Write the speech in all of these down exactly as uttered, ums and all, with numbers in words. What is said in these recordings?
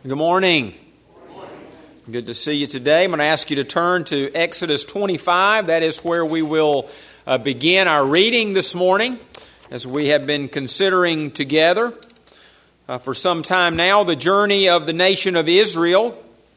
Good morning. Good morning. Good to see you today. I'm going to ask you to turn to Exodus twenty-five. That is where we will uh, begin our reading this morning, as we have been considering together uh, for some time now the journey of the nation of Israel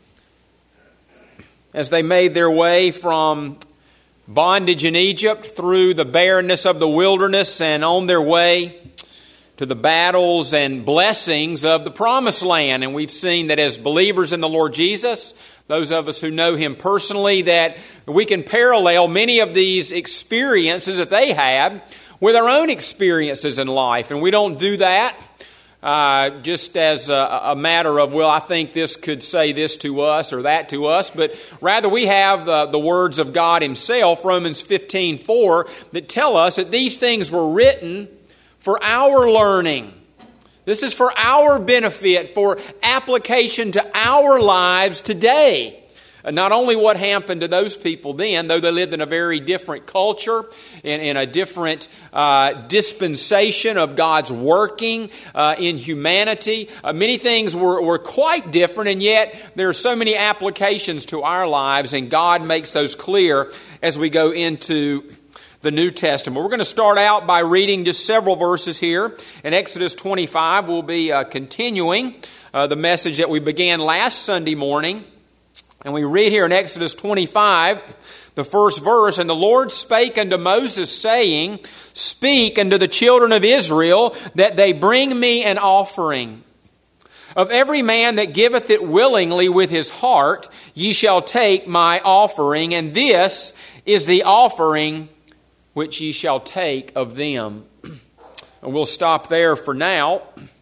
as they made their way from bondage in Egypt through the barrenness of the wilderness and on their way to the battles and blessings of the Promised Land. And we've seen that as believers in the Lord Jesus, those of us who know Him personally, that we can parallel many of these experiences that they had with our own experiences in life. And we don't do that uh, just as a, a matter of, well, I think this could say this to us or that to us, but rather we have the, the words of God Himself, Romans fifteen four, that tell us that these things were written for our learning. This is for our benefit, for application to our lives today. Not only what happened to those people then, though they lived in a very different culture, in, in a different uh, dispensation of God's working uh, in humanity. Uh, many things were, were quite different, and yet there are so many applications to our lives, and God makes those clear as we go into the New Testament. We're going to start out by reading just several verses here. In Exodus twenty-five, we'll be uh, continuing uh, the message that we began last Sunday morning. And we read here in Exodus twenty-five, the first verse, "And the Lord spake unto Moses, saying, Speak unto the children of Israel, that they bring me an offering. Of every man that giveth it willingly with his heart, ye shall take my offering, and this is the offering which ye shall take of them." And we'll stop there for now.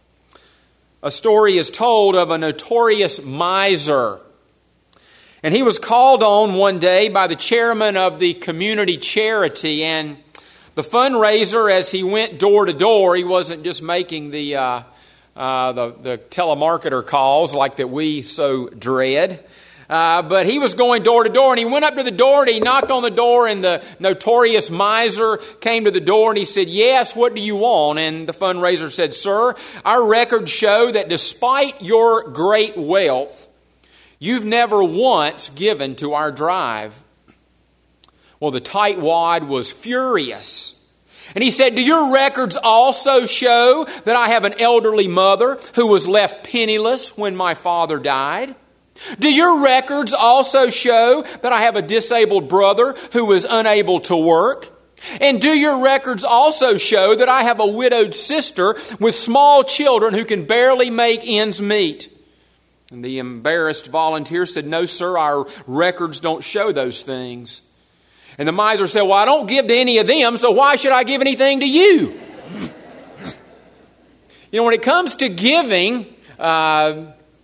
A story is told of a notorious miser. And he was called on one day by the chairman of the community charity. And the fundraiser, as he went door to door, he wasn't just making the, uh, uh, the, the telemarketer calls like that we so dread. Uh, but he was going door to door, and he went up to the door and he knocked on the door, and the notorious miser came to the door and he said, "Yes, what do you want?" And the fundraiser said, "Sir, our records show that despite your great wealth, you've never once given to our drive." Well, the tightwad was furious. And he said, "Do your records also show that I have an elderly mother who was left penniless when my father died? Do your records also show that I have a disabled brother who was unable to work? And do your records also show that I have a widowed sister with small children who can barely make ends meet?" And the embarrassed volunteer said, "No, sir, our records don't show those things." And the miser said, "Well, I don't give to any of them, so why should I give anything to you?" You know, when it comes to giving, uh,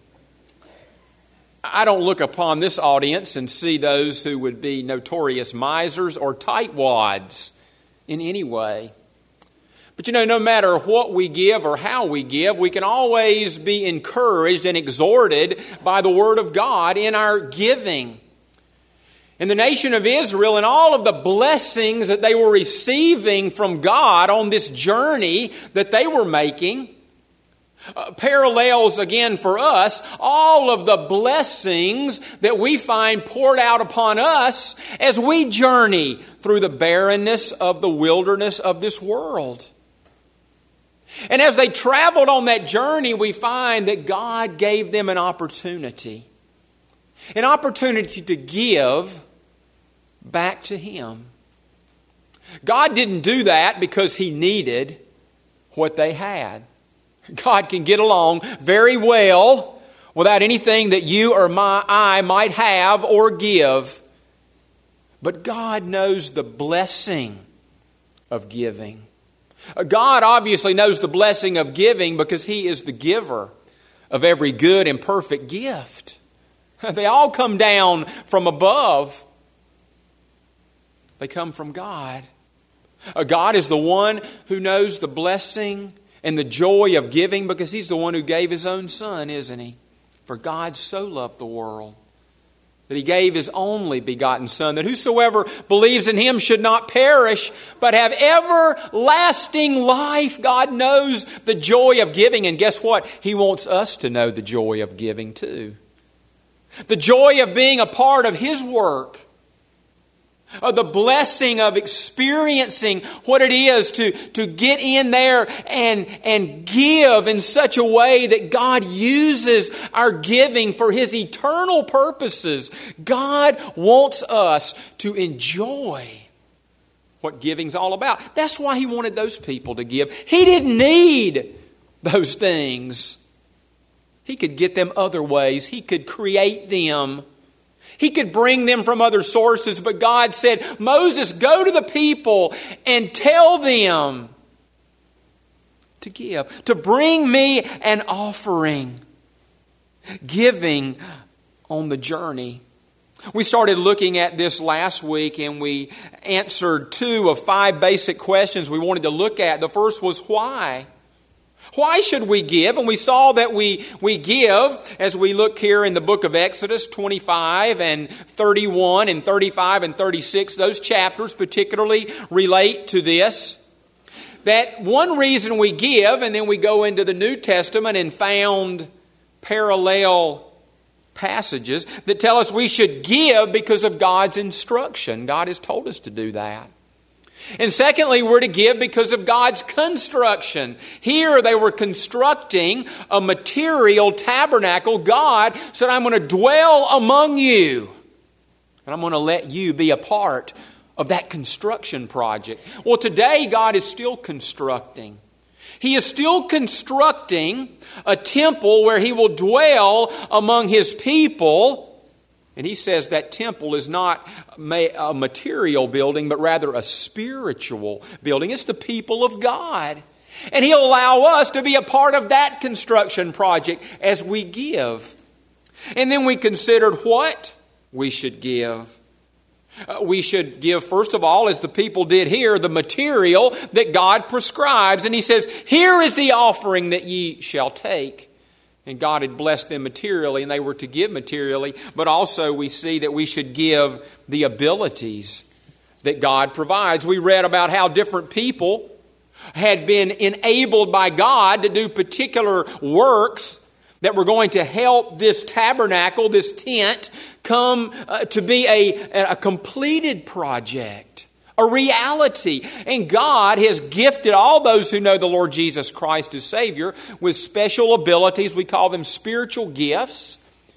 I don't look upon this audience and see those who would be notorious misers or tightwads in any way. But you know, no matter what we give or how we give, we can always be encouraged and exhorted by the Word of God in our giving. In the nation of Israel and all of the blessings that they were receiving from God on this journey that they were making, Uh, parallels again for us all of the blessings that we find poured out upon us as we journey through the barrenness of the wilderness of this world. And as they traveled on that journey, we find that God gave them an opportunity. An opportunity to give back to Him. God didn't do that because He needed what they had. God can get along very well without anything that you or my, I might have or give. But God knows the blessing of giving. God obviously knows the blessing of giving because He is the giver of every good and perfect gift. They all come down from above. They come from God. God is the one who knows the blessing and the joy of giving because He's the one who gave His own Son, isn't He? For God so loved the world that He gave His only begotten Son, that whosoever believes in Him should not perish, but have everlasting life. God knows the joy of giving, and guess what? He wants us to know the joy of giving too. The joy of being a part of His work. Of the blessing of experiencing what it is to, to get in there and, and give in such a way that God uses our giving for His eternal purposes. God wants us to enjoy what giving's all about. That's why He wanted those people to give. He didn't need those things. He could get them other ways. He could create them. He could bring them from other sources, but God said, Moses, go to the people and tell them to give, to bring me an offering. Giving on the journey. We started looking at this last week and we answered two of five basic questions we wanted to look at. The first was why? Why should we give? And we saw that we, we give as we look here in the book of Exodus twenty-five and thirty-one and thirty-five and thirty-six. Those chapters particularly relate to this. That one reason we give, and then we go into the New Testament and found parallel passages that tell us we should give because of God's instruction. God has told us to do that. And secondly, we're to give because of God's construction. Here they were constructing a material tabernacle. God said, I'm going to dwell among you. And I'm going to let you be a part of that construction project. Well, today God is still constructing. He is still constructing a temple where He will dwell among His people. And He says that temple is not a material building, but rather a spiritual building. It's the people of God. And He'll allow us to be a part of that construction project as we give. And then we considered what we should give. Uh, we should give, first of all, as the people did here, the material that God prescribes. And He says, here is the offering that ye shall take. And God had blessed them materially, and they were to give materially. But also we see that we should give the abilities that God provides. We read about how different people had been enabled by God to do particular works that were going to help this tabernacle, this tent, come uh, to be a, a completed project. A reality. And God has gifted all those who know the Lord Jesus Christ as Savior with special abilities. We call them spiritual gifts.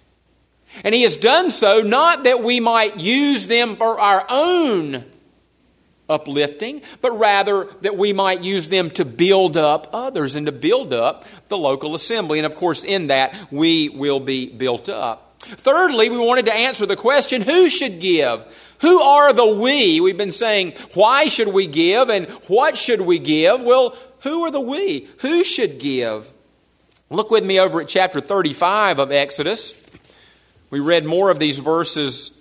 And He has done so not that we might use them for our own uplifting, but rather that we might use them to build up others and to build up the local assembly. And of course, in that, we will be built up. Thirdly, we wanted to answer the question, who should give? Who are the we? We've been saying, why should we give and what should we give? Well, who are the we? Who should give? Look with me over at chapter thirty-five of Exodus. We read more of these verses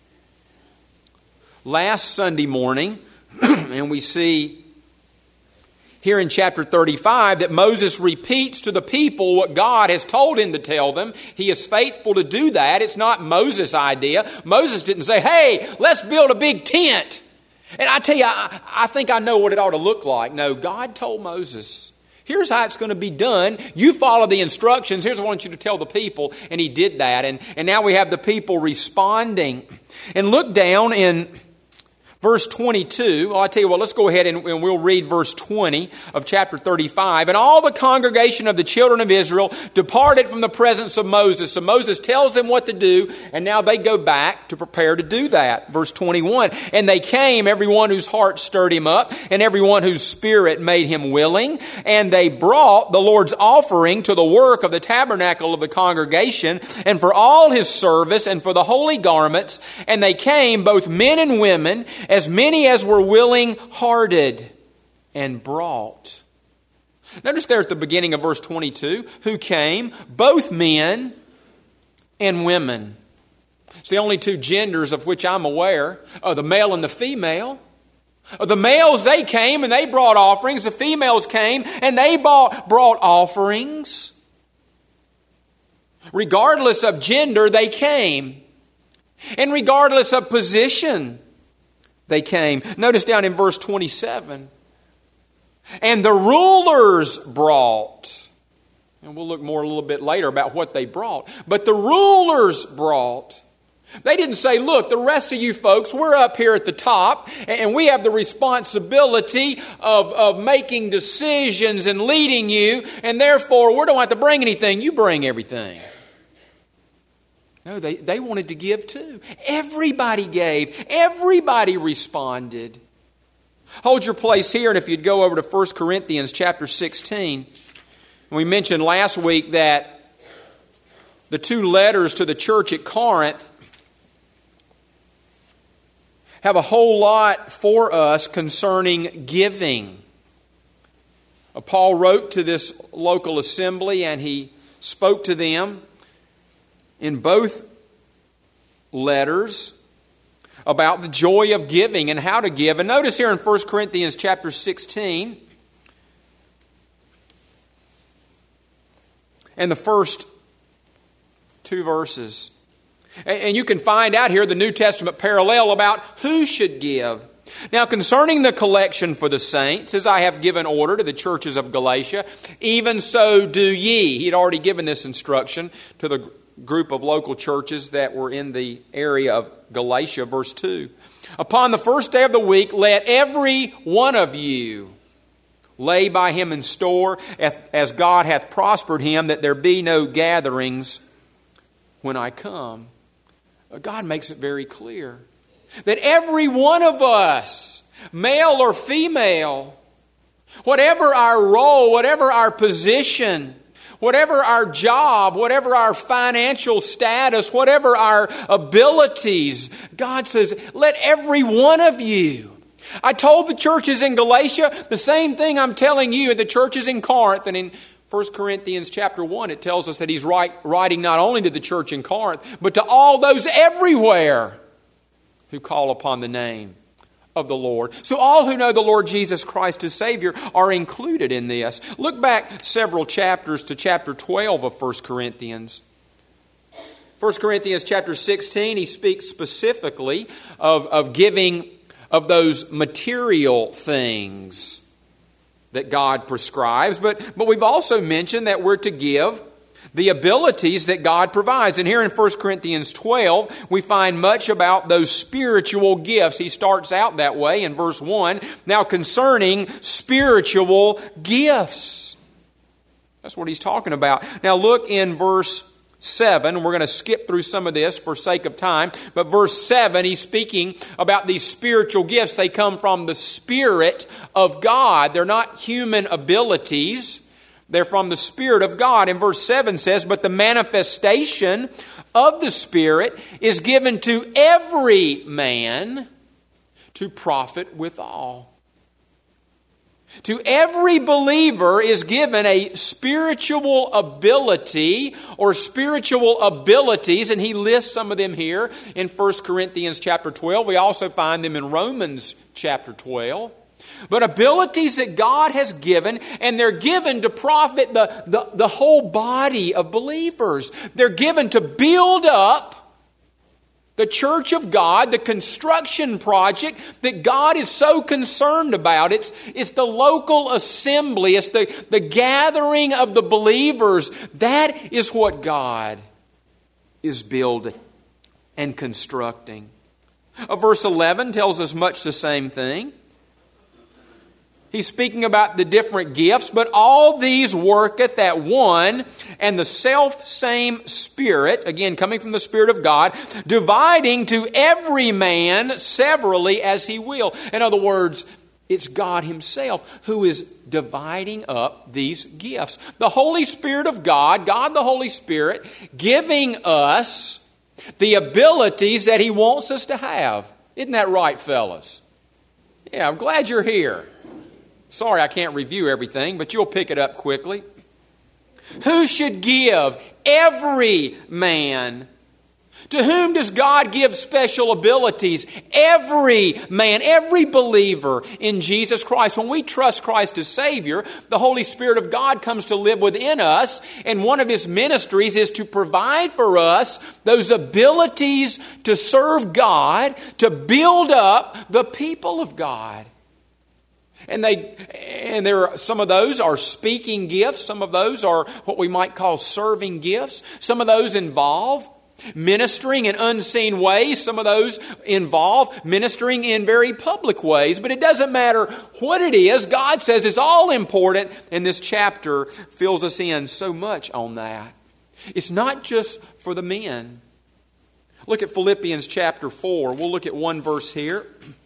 last Sunday morning, and we see here in chapter thirty-five that Moses repeats to the people what God has told him to tell them. He is faithful to do that. It's not Moses' idea. Moses didn't say, hey, let's build a big tent. And I tell you, I, I think I know what it ought to look like. No, God told Moses, here's how it's going to be done. You follow the instructions. Here's what I want you to tell the people. And he did that. And, and now we have the people responding. And look down in verse twenty-two. Well, I tell you what, let's go ahead and, and we'll read verse twenty of chapter thirty-five. And all the congregation of the children of Israel departed from the presence of Moses. So Moses tells them what to do, and now they go back to prepare to do that. Verse twenty-one. And they came, everyone whose heart stirred him up, and everyone whose spirit made him willing. And they brought the Lord's offering to the work of the tabernacle of the congregation, and for all his service, and for the holy garments. And they came, both men and women, as many as were willing-hearted, and brought. Notice there at the beginning of verse twenty-two, who came, both men and women. It's the only two genders of which I'm aware, uh, the male and the female. Uh, the males, they came and they brought offerings. The females came and they bought, brought offerings. Regardless of gender, they came. And regardless of position, they came. Notice down in verse twenty-seven. And the rulers brought. And we'll look more a little bit later about what they brought. But the rulers brought. They didn't say, look, the rest of you folks, we're up here at the top, and we have the responsibility of, of making decisions and leading you, and therefore we don't have to bring anything. You bring everything. No, they, they wanted to give too. Everybody gave. Everybody responded. Hold your place here, and if you'd go over to First Corinthians chapter sixteen. We mentioned last week that the two letters to the church at Corinth have a whole lot for us concerning giving. Paul wrote to this local assembly, and he spoke to them in both letters about the joy of giving and how to give. And notice here in First Corinthians chapter sixteen, and the first two verses. And you can find out here the New Testament parallel about who should give. Now, concerning the collection for the saints, as I have given order to the churches of Galatia, even so do ye. He had already given this instruction to the group of local churches that were in the area of Galatia, verse two. Upon the first day of the week, let every one of you lay by him in store, as God hath prospered him, that there be no gatherings when I come. God makes it very clear that every one of us, male or female, whatever our role, whatever our position, whatever our job, whatever our financial status, whatever our abilities, God says, let every one of you. I told the churches in Galatia the same thing I'm telling you at the churches in Corinth. And in First Corinthians chapter one, it tells us that he's write, writing not only to the church in Corinth, but to all those everywhere who call upon the name of the Lord. So all who know the Lord Jesus Christ as Savior are included in this. Look back several chapters to chapter twelve of First Corinthians. First Corinthians chapter sixteen, he speaks specifically of, of giving of those material things that God prescribes. But, but we've also mentioned that we're to give the abilities that God provides. And here in First Corinthians twelve, we find much about those spiritual gifts. He starts out that way in verse one. Now concerning spiritual gifts. That's what he's talking about. Now look in verse seven. We're going to skip through some of this for sake of time. But verse seven, he's speaking about these spiritual gifts. They come from the Spirit of God. They're not human abilities. They're from the Spirit of God. And verse seven says, but the manifestation of the Spirit is given to every man to profit withal. To every believer is given a spiritual ability or spiritual abilities, and he lists some of them here in First Corinthians chapter twelve. We also find them in Romans chapter twelve. But abilities that God has given, and they're given to profit the, the, the whole body of believers. They're given to build up the church of God, the construction project that God is so concerned about. It's, it's the local assembly. It's the, the gathering of the believers. That is what God is building and constructing. Uh, verse eleven tells us much the same thing. He's speaking about the different gifts, but all these worketh at one and the self-same Spirit, again coming from the Spirit of God, dividing to every man severally as he will. In other words, it's God Himself who is dividing up these gifts. The Holy Spirit of God, God the Holy Spirit, giving us the abilities that He wants us to have. Isn't that right, fellas? Yeah, I'm glad you're here. Sorry I can't review everything, but you'll pick it up quickly. Who should give? Every man. To whom does God give special abilities? Every man, every believer in Jesus Christ. When we trust Christ as Savior, the Holy Spirit of God comes to live within us, and one of His ministries is to provide for us those abilities to serve God, to build up the people of God. And they, and there are, some of those are speaking gifts. Some of those are what we might call serving gifts. Some of those involve ministering in unseen ways. Some of those involve ministering in very public ways. But it doesn't matter what it is. God says it's all important. And this chapter fills us in so much on that. It's not just for the men. Look at Philippians chapter four. We'll look at one verse here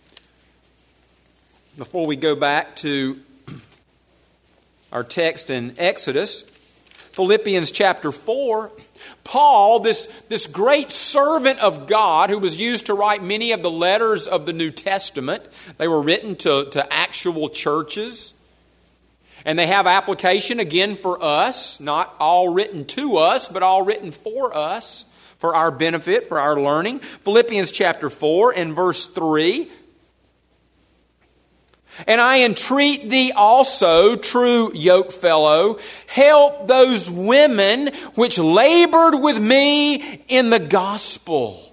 before we go back to our text in Exodus. Philippians chapter four. Paul, this, this great servant of God who was used to write many of the letters of the New Testament. They were written to, to actual churches. And they have application again for us. Not all written to us, but all written for us, for our benefit, for our learning. Philippians chapter four and verse three. And I entreat thee also, true yokefellow, help those women which labored with me in the gospel.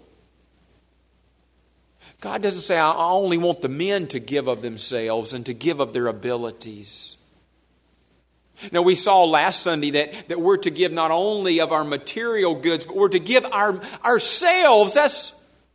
God doesn't say, I only want the men to give of themselves and to give of their abilities. Now, we saw last Sunday that, that we're to give not only of our material goods, but we're to give our ourselves. That's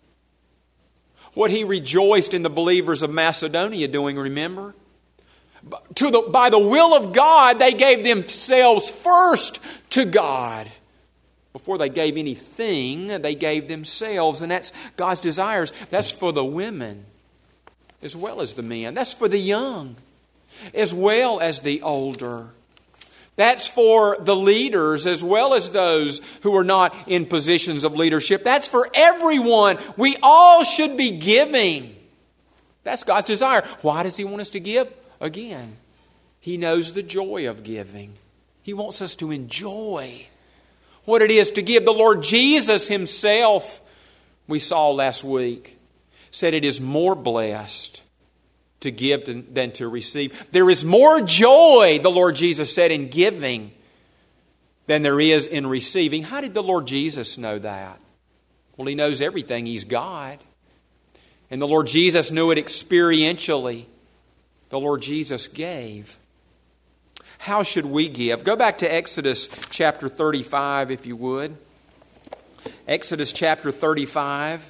what he rejoiced in the believers of Macedonia doing, remember? To the, by the will of God, they gave themselves first to God. Before they gave anything, they gave themselves. And that's God's desires. That's for the women as well as the men. That's for the young as well as the older. That's for the leaders as well as those who are not in positions of leadership. That's for everyone. We all should be giving. That's God's desire. Why does He want us to give? Again, He knows the joy of giving. He wants us to enjoy what it is to give. The Lord Jesus Himself, we saw last week, said it is more blessed to give than to receive. There is more joy, the Lord Jesus said, in giving than there is in receiving. How did the Lord Jesus know that? Well, He knows everything. He's God. And the Lord Jesus knew it experientially. The Lord Jesus gave. How should we give? Go back to Exodus chapter thirty-five, if you would. Exodus chapter thirty-five.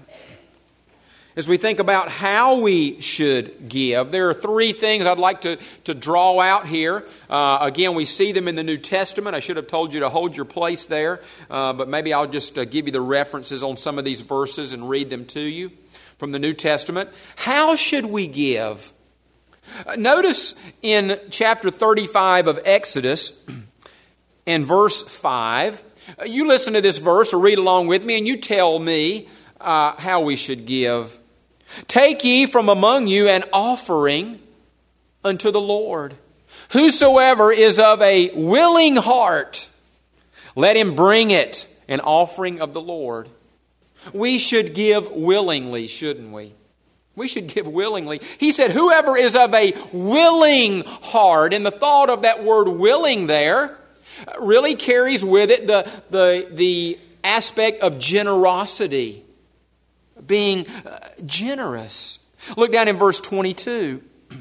As we think about how we should give, there are three things I'd like to, to draw out here. Uh, again, we see them in the New Testament. I should have told you to hold your place there, uh, but maybe I'll just uh, give you the references on some of these verses and read them to you from the New Testament. How should we give? Uh, notice in chapter thirty-five of Exodus and verse five, uh, you listen to this verse or read along with me and you tell me uh, how we should give. Take ye from among you an offering unto the Lord. Whosoever is of a willing heart, let him bring it, an offering of the Lord. We should give willingly, shouldn't we? We should give willingly. He said, whoever is of a willing heart, and the thought of that word willing there really carries with it the, the, the aspect of generosity. Being generous. Look down in verse twenty-two.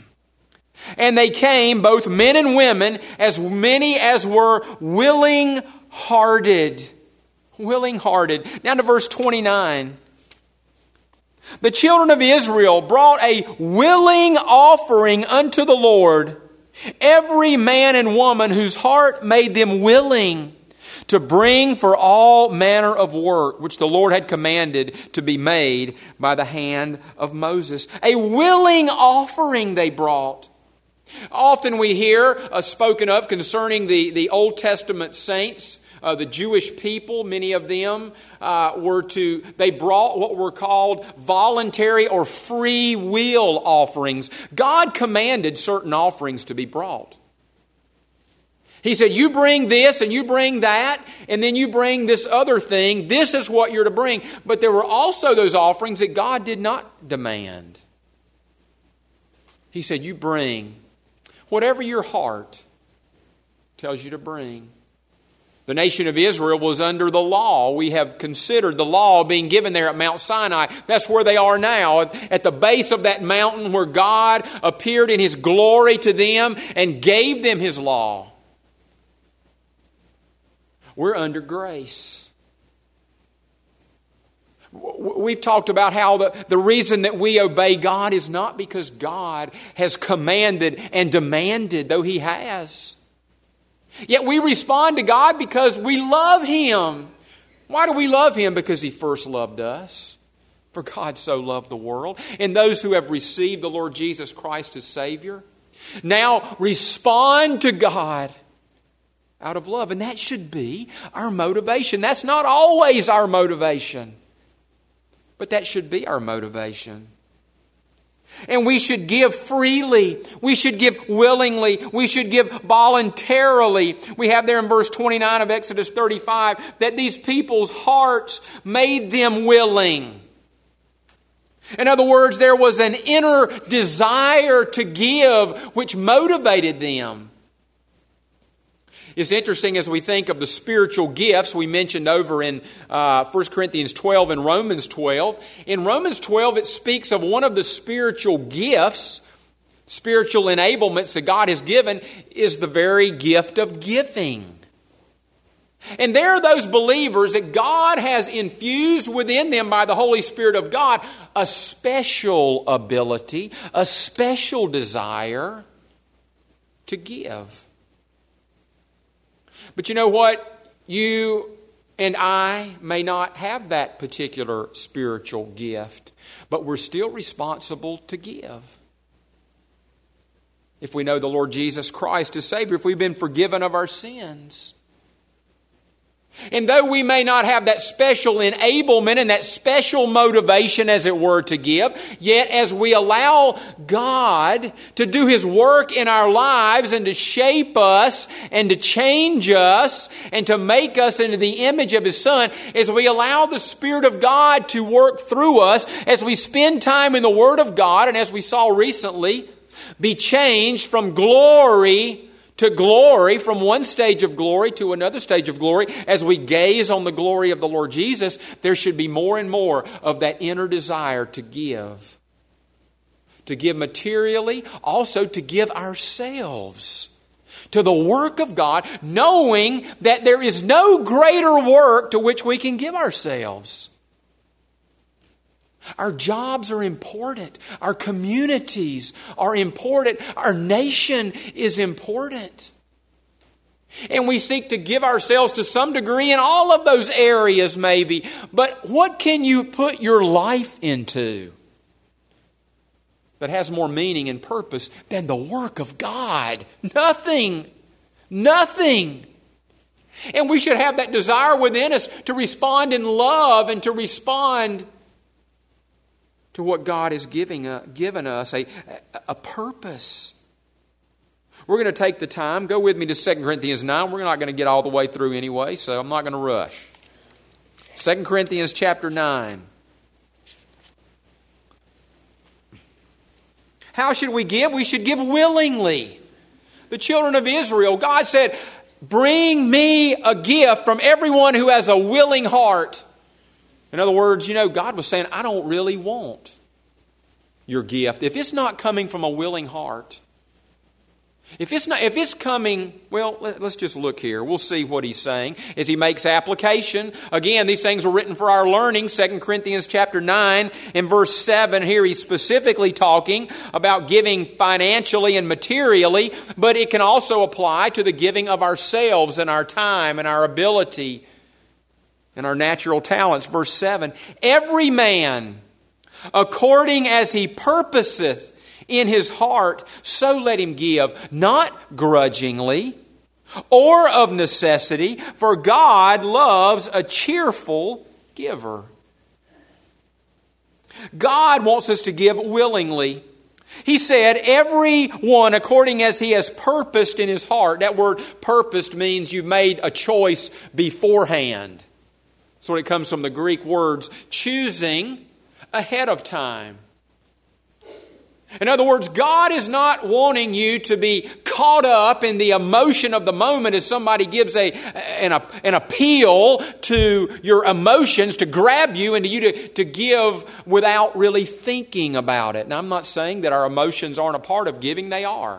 And they came, both men and women, as many as were willing-hearted. Willing-hearted. Down to verse twenty-nine. The children of Israel brought a willing offering unto the Lord, every man and woman whose heart made them willing to bring for all manner of work, which the Lord had commanded to be made by the hand of Moses. A willing offering they brought. Often we hear uh, spoken of concerning the, the Old Testament saints, uh, the Jewish people. Many of them uh, were to, they brought what were called voluntary or free will offerings. God commanded certain offerings to be brought. He said, you bring this and you bring that, and then you bring this other thing. This is what you're to bring. But there were also those offerings that God did not demand. He said, you bring whatever your heart tells you to bring. The nation of Israel was under the law. We have considered the law being given there at Mount Sinai. That's where they are now, at the base of that mountain where God appeared in His glory to them and gave them His law. We're under grace. We've talked about how the, the reason that we obey God is not because God has commanded and demanded, though He has. Yet we respond to God because we love Him. Why do we love Him? Because He first loved us. For God so loved the world. And those who have received the Lord Jesus Christ as Savior now respond to God out of love. And that should be our motivation. That's not always our motivation. But that should be our motivation. And we should give freely. We should give willingly. We should give voluntarily. We have there in verse twenty-nine of Exodus thirty-five that these people's hearts made them willing. In other words, there was an inner desire to give which motivated them. It's interesting as we think of the spiritual gifts we mentioned over in uh, First Corinthians twelve and Romans twelve. In Romans twelve, it speaks of one of the spiritual gifts, spiritual enablements that God has given, is the very gift of giving. And there are those believers that God has infused within them by the Holy Spirit of God a special ability, a special desire to give. But you know what? You and I may not have that particular spiritual gift, but we're still responsible to give. If we know the Lord Jesus Christ as Savior, if we've been forgiven of our sins. And though we may not have that special enablement and that special motivation, as it were, to give, yet as we allow God to do His work in our lives and to shape us and to change us and to make us into the image of His Son, as we allow the Spirit of God to work through us, as we spend time in the Word of God, and as we saw recently, be changed from glory to glory, from one stage of glory to another stage of glory, as we gaze on the glory of the Lord Jesus, there should be more and more of that inner desire to give. To give materially, also to give ourselves to the work of God, knowing that there is no greater work to which we can give ourselves. Our jobs are important. Our communities are important. Our nation is important. And we seek to give ourselves to some degree in all of those areas maybe. But what can you put your life into that has more meaning and purpose than the work of God? Nothing. Nothing. And we should have that desire within us to respond in love and to respond to what God has giving, uh, given us, a, a purpose. We're going to take the time. Go with me to Second Corinthians nine. We're not going to get all the way through anyway, so I'm not going to rush. Second Corinthians chapter nine. How should we give? We should give willingly. The children of Israel, God said, bring me a gift from everyone who has a willing heart. In other words, you know, God was saying, I don't really want your gift. If it's not coming from a willing heart, if it's not, if it's coming, well, let's just look here. We'll see what he's saying as he makes application. Again, these things were written for our learning. Second Corinthians chapter nine and verse seven. Here he's specifically talking about giving financially and materially, but it can also apply to the giving of ourselves and our time and our ability and our natural talents. Verse seven, every man, according as he purposeth in his heart, so let him give, not grudgingly or of necessity, for God loves a cheerful giver. God wants us to give willingly. He said, everyone according as he has purposed in his heart. That word purposed means you've made a choice beforehand. That's what it comes from the Greek words, choosing ahead of time. In other words, God is not wanting you to be caught up in the emotion of the moment as somebody gives a, an, an appeal to your emotions to grab you and to you to, to give without really thinking about it. Now, I'm not saying that our emotions aren't a part of giving. They are.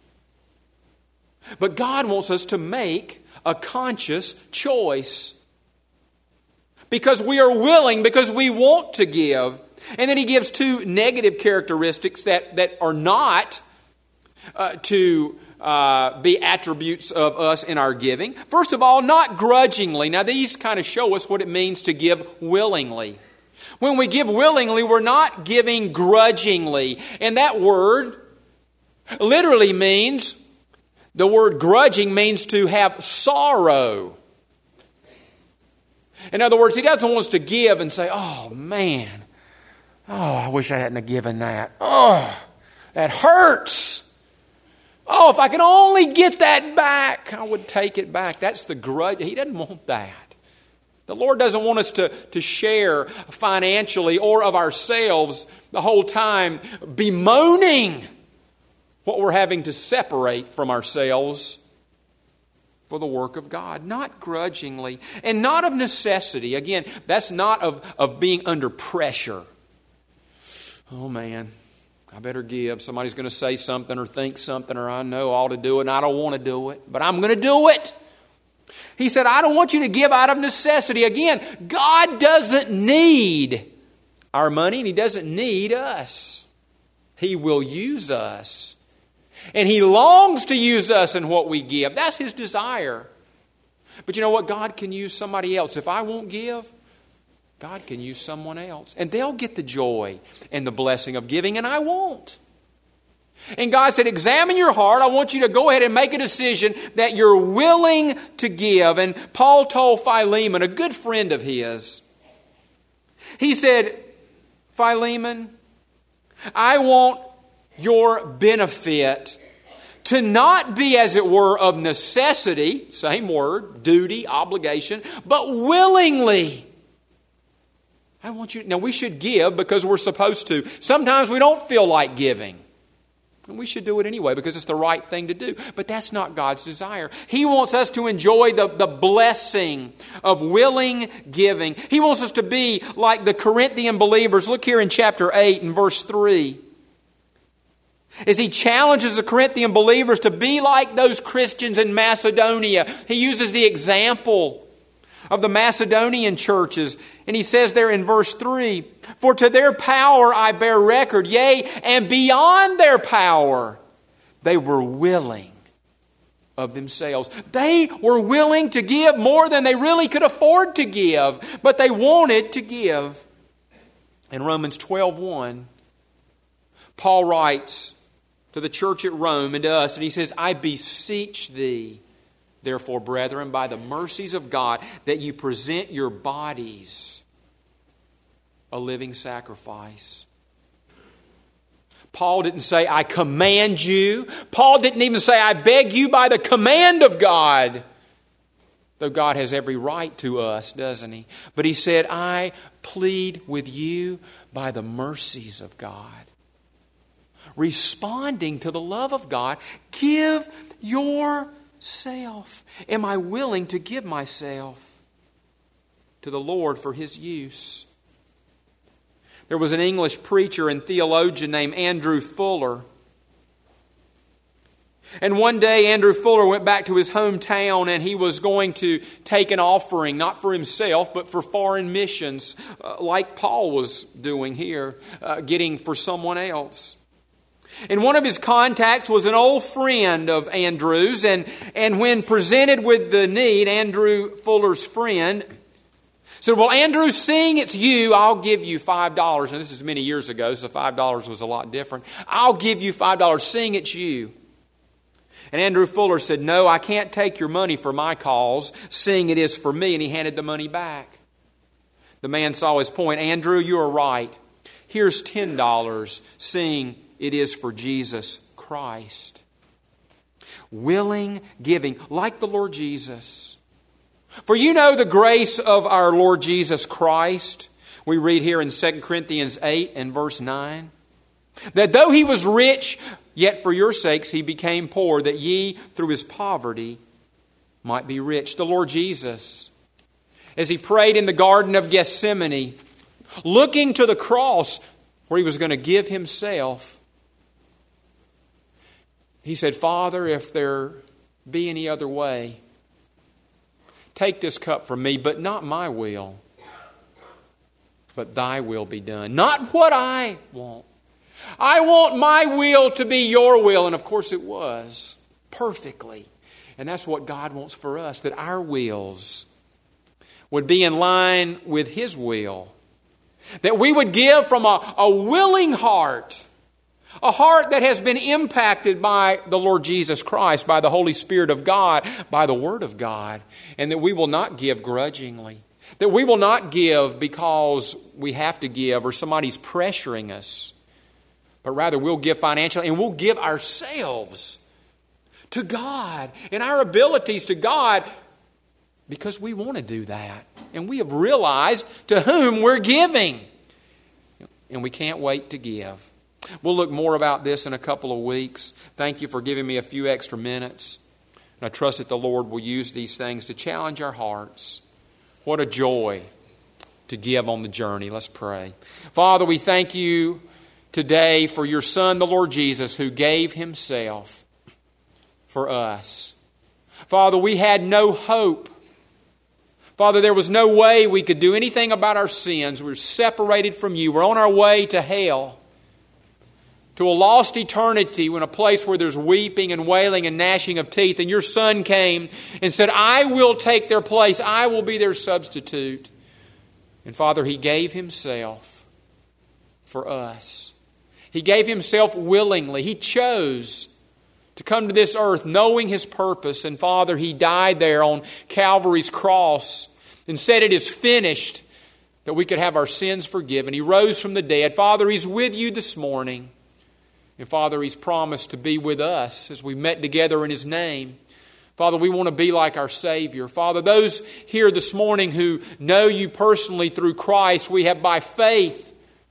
But God wants us to make a conscious choice. Because we are willing, because we want to give. And then he gives two negative characteristics that, that are not uh, to uh, be attributes of us in our giving. First of all, not grudgingly. Now, these kind of show us what it means to give willingly. When we give willingly, we're not giving grudgingly. And that word literally means, the word grudging means to have sorrow. In other words, he doesn't want us to give and say, oh, man. Oh, I wish I hadn't have given that. Oh, that hurts. Oh, if I could only get that back, I would take it back. That's the grudge. He doesn't want that. The Lord doesn't want us to, to share financially or of ourselves the whole time bemoaning what we're having to separate from ourselves for the work of God. Not grudgingly and not of necessity. Again, that's not of, of being under pressure. Oh, man, I better give. Somebody's going to say something or think something, or I know I ought to do it and I don't want to do it, but I'm going to do it. He said, I don't want you to give out of necessity. Again, God doesn't need our money and He doesn't need us. He will use us. And He longs to use us in what we give. That's His desire. But you know what? God can use somebody else. If I won't give, God can use someone else. And they'll get the joy and the blessing of giving, and I won't. And God said, examine your heart. I want you to go ahead and make a decision that you're willing to give. And Paul told Philemon, a good friend of his, he said, Philemon, I want your benefit to not be, as it were, of necessity, same word, duty, obligation, but willingly. I want you, now we should give because we're supposed to. Sometimes we don't feel like giving. And we should do it anyway because it's the right thing to do. But that's not God's desire. He wants us to enjoy the, the blessing of willing giving. He wants us to be like the Corinthian believers. Look here in chapter eight and verse three. As he challenges the Corinthian believers to be like those Christians in Macedonia, he uses the example of the Macedonian churches. And he says there in verse three, for to their power I bear record, yea, and beyond their power, they were willing of themselves. They were willing to give more than they really could afford to give, but they wanted to give. In Romans twelve one, Paul writes to the church at Rome and to us, and he says, I beseech thee, therefore, brethren, by the mercies of God, that you present your bodies a living sacrifice. Paul didn't say, I command you. Paul didn't even say, I beg you by the command of God. Though God has every right to us, doesn't He? But He said, I plead with you by the mercies of God. Responding to the love of God, give yourself. Am I willing to give myself to the Lord for His use? There was an English preacher and theologian named Andrew Fuller. And one day Andrew Fuller went back to his hometown and he was going to take an offering, not for himself, but for foreign missions, uh, like Paul was doing here, uh, getting for someone else. And one of his contacts was an old friend of Andrew's, and, and when presented with the need, Andrew Fuller's friend said, well, Andrew, seeing it's you, I'll give you five dollars. And this is many years ago, so five dollars was a lot different. I'll give you five dollars, seeing it's you. And Andrew Fuller said, no, I can't take your money for my cause, seeing it is for me. And he handed the money back. The man saw his point. Andrew, you are right. Here's ten dollars, seeing it is for Jesus Christ. Willing giving, like the Lord Jesus. For you know the grace of our Lord Jesus Christ. We read here in Second Corinthians eight and verse nine. That though He was rich, yet for your sakes He became poor, that ye through His poverty might be rich. The Lord Jesus, as He prayed in the Garden of Gethsemane, looking to the cross where He was going to give Himself, He said, Father, if there be any other way, take this cup from me, but not my will, but Thy will be done. Not what I want. I want my will to be your will. And of course it was, perfectly. And that's what God wants for us, that our wills would be in line with His will. That we would give from a, a willing heart. A heart that has been impacted by the Lord Jesus Christ, by the Holy Spirit of God, by the Word of God. And that we will not give grudgingly. That we will not give because we have to give or somebody's pressuring us. But rather we'll give financially and we'll give ourselves to God and our abilities to God because we want to do that. And we have realized to whom we're giving. And we can't wait to give. We'll look more about this in a couple of weeks. Thank you for giving me a few extra minutes. And I trust that the Lord will use these things to challenge our hearts. What a joy to give on the journey. Let's pray. Father, we thank You today for Your Son, the Lord Jesus, who gave Himself for us. Father, we had no hope. Father, there was no way we could do anything about our sins. We were separated from You. We're on our way to hell, to a lost eternity, in a place where there's weeping and wailing and gnashing of teeth. And Your Son came and said, I will take their place. I will be their substitute. And Father, He gave Himself for us. He gave Himself willingly. He chose to come to this earth knowing His purpose. And Father, He died there on Calvary's cross and said it is finished, that we could have our sins forgiven. He rose from the dead. Father, He's with you this morning. And Father, He's promised to be with us as we met together in His name. Father, we want to be like our Savior. Father, those here this morning who know You personally through Christ, we have by faith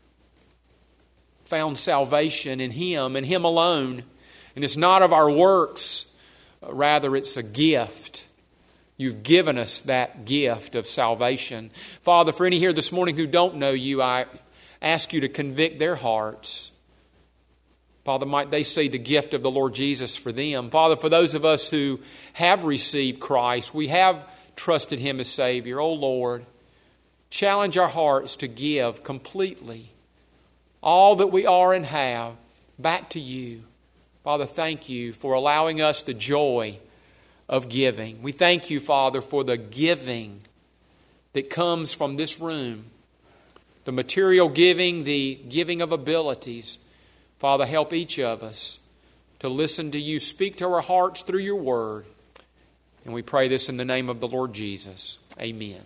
found salvation in Him and Him alone. And it's not of our works, rather it's a gift. You've given us that gift of salvation. Father, for any here this morning who don't know You, I ask You to convict their hearts. Father, might they see the gift of the Lord Jesus for them. Father, for those of us who have received Christ, we have trusted Him as Savior. Oh Lord, challenge our hearts to give completely all that we are and have back to You. Father, thank You for allowing us the joy of giving. We thank You, Father, for the giving that comes from this room. The material giving, the giving of abilities. Father, help each of us to listen to You. Speak to our hearts through Your Word. And we pray this in the name of the Lord Jesus. Amen.